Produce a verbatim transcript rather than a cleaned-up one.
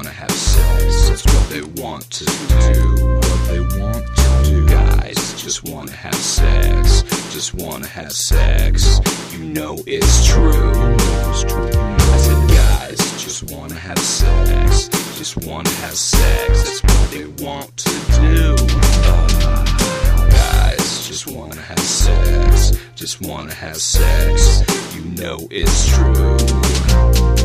wanna have sex. That's what they want to do. What they want to do. Guys just wanna have sex. Just wanna have sex. You know it's true. It's true. I said guys just wanna have sex. Just wanna have sex. That's what they want to do. Uh, guys just wanna have sex. Just wanna have sex. You know it's true.